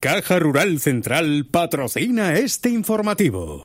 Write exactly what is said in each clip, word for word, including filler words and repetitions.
Caja Rural Central patrocina este informativo.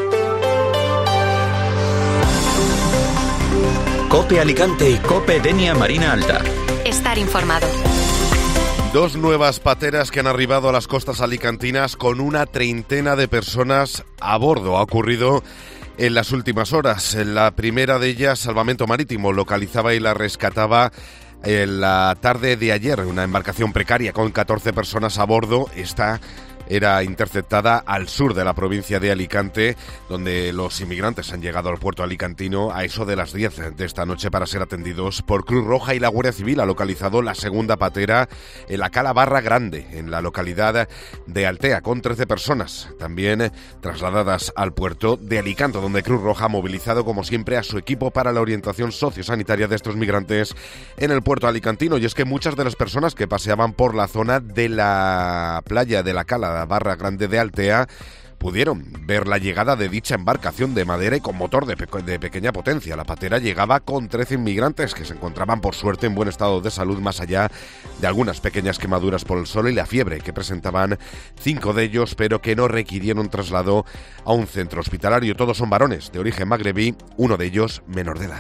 COPE Alicante y COPE Denia Marina Alta. Estar informado. Dos nuevas pateras que han arribado a las costas alicantinas con una treintena de personas a bordo. Ha ocurrido en las últimas horas. La primera de ellas, Salvamento Marítimo, localizaba y la rescataba en la tarde de ayer. Una embarcación precaria con catorce personas a bordo. Esta era interceptada al sur de la provincia de Alicante, donde los inmigrantes han llegado al puerto alicantino a eso de las diez de esta noche para ser atendidos por Cruz Roja, y la Guardia Civil ha localizado la segunda patera en la cala Barra Grande, en la localidad de Altea, con trece personas, también trasladadas al puerto de Alicante, donde Cruz Roja ha movilizado, como siempre, a su equipo para la orientación sociosanitaria de estos migrantes en el puerto alicantino. Y es que muchas de las personas que paseaban por la zona de la playa de la cala Barra Grande de Altea pudieron ver la llegada de dicha embarcación de madera y con motor de, pe- de pequeña potencia. La patera llegaba con trece inmigrantes que se encontraban, por suerte, en buen estado de salud, más allá de algunas pequeñas quemaduras por el sol y la fiebre que presentaban cinco de ellos, pero que no requirieron traslado a un centro hospitalario. Todos son varones de origen magrebí, uno de ellos menor de edad.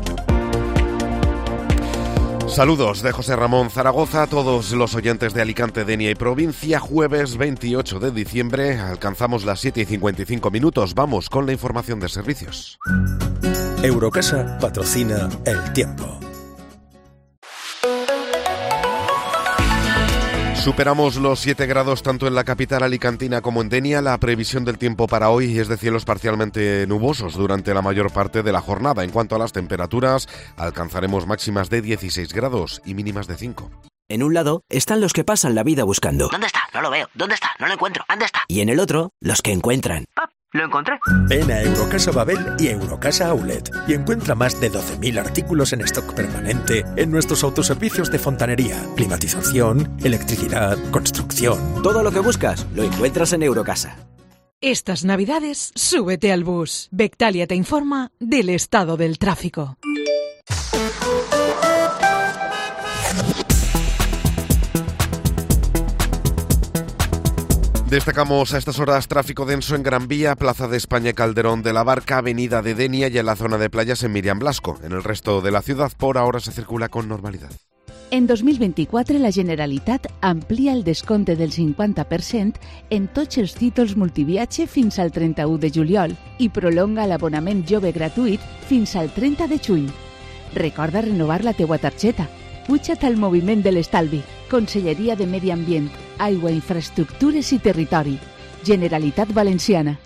Saludos de José Ramón Zaragoza a todos los oyentes de Alicante, Denia y provincia. Jueves veintiocho de diciembre, alcanzamos las siete y cincuenta y cinco minutos. Vamos con la información de servicios. Eurocasa patrocina El Tiempo. Superamos los siete grados tanto en la capital alicantina como en Denia. La previsión del tiempo para hoy es de cielos parcialmente nubosos durante la mayor parte de la jornada. En cuanto a las temperaturas, alcanzaremos máximas de dieciséis grados y mínimas de cinco. En un lado están los que pasan la vida buscando. ¿Dónde está? No lo veo. ¿Dónde está? No lo encuentro. ¿Dónde está? Y en el otro, los que encuentran. ¡Pap! ¡Lo encontré! Ven a Eurocasa Babel y Eurocasa Outlet y encuentra más de doce mil artículos en stock permanente en nuestros autoservicios de fontanería, climatización, electricidad, construcción. Todo lo que buscas lo encuentras en Eurocasa. Estas Navidades, súbete al bus. Bectalia te informa del estado del tráfico. Destacamos a estas horas tráfico denso en Gran Vía, Plaza de España y Calderón de la Barca, Avenida de Denia y en la zona de playas en Miriam Blasco. En el resto de la ciudad, por ahora, se circula con normalidad. En dos mil vint-i-quatre, la Generalitat amplia el descompte del cinquanta per cent en tots els títols multiviatge fins al trenta-u de juliol i prolonga l'abonament jove gratuït fins al trenta de juny. Recorda renovar la teua targeta. Puja't al moviment de l'estalvi. Conselleria de Medi Ambient, Aigua, Infraestructures i Territori. Generalitat Valenciana.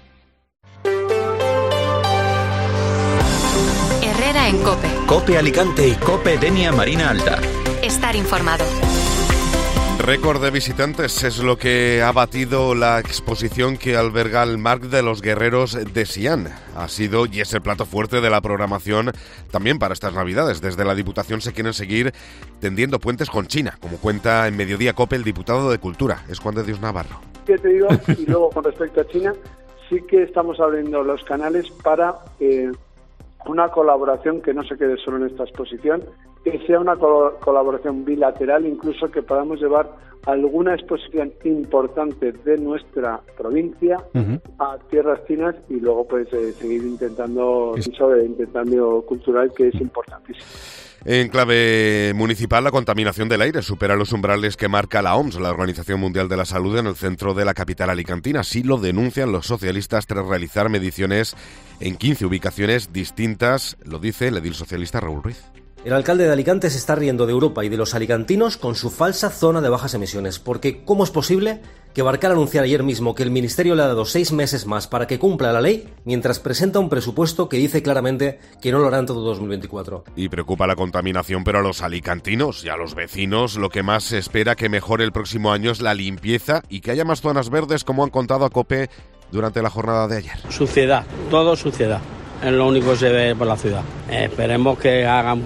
Herrera en COPE. COPE Alicante y COPE Denia Marina Alta. Estar informado. Récord de visitantes es lo que ha batido la exposición que alberga el Marc de los Guerreros de Xi'an. Ha sido y es el plato fuerte de la programación también para estas Navidades. Desde la Diputación se quieren seguir tendiendo puentes con China, como cuenta en Mediodía COPE el diputado de Cultura, es Juan de Dios Navarro. ¿Qué te digo? Y luego con respecto a China, sí que estamos abriendo los canales para eh, una colaboración que no se quede solo en esta exposición, que sea una col- colaboración bilateral, incluso que podamos llevar alguna exposición importante de nuestra provincia uh-huh. a tierras chinas y luego pues eh, seguir intentando eso de intercambio cultural, que es importantísimo. En clave municipal, la contaminación del aire supera los umbrales que marca la O M S, la Organización Mundial de la Salud, en el centro de la capital alicantina. Así lo denuncian los socialistas tras realizar mediciones en quince ubicaciones distintas, lo dice el edil socialista Raúl Ruiz. El alcalde de Alicante se está riendo de Europa y de los alicantinos con su falsa zona de bajas emisiones, porque ¿cómo es posible que Barcal anunciara ayer mismo que el Ministerio le ha dado seis meses más para que cumpla la ley, mientras presenta un presupuesto que dice claramente que no lo hará en todo dos mil veinticuatro? Y preocupa la contaminación, pero a los alicantinos y a los vecinos lo que más se espera que mejore el próximo año es la limpieza y que haya más zonas verdes, como han contado a COPE durante la jornada de ayer. Suciedad, todo suciedad, es lo único que se ve por la ciudad. Eh, esperemos que hagan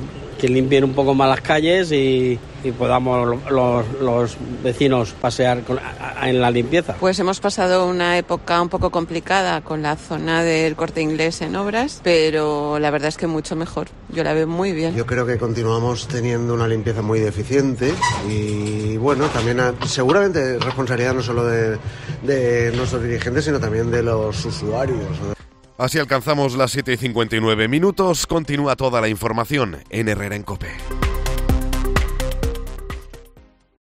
que limpien un poco más las calles y, y podamos los, los vecinos pasear con, a, en la limpieza. Pues hemos pasado una época un poco complicada con la zona del Corte Inglés en obras, pero la verdad es que mucho mejor. Yo la veo muy bien. Yo creo que continuamos teniendo una limpieza muy deficiente y bueno, también seguramente responsabilidad no solo de, de nuestros dirigentes, sino también de los usuarios. Así alcanzamos las siete y cincuenta y nueve minutos. Continúa toda la información en Herrera en COPE.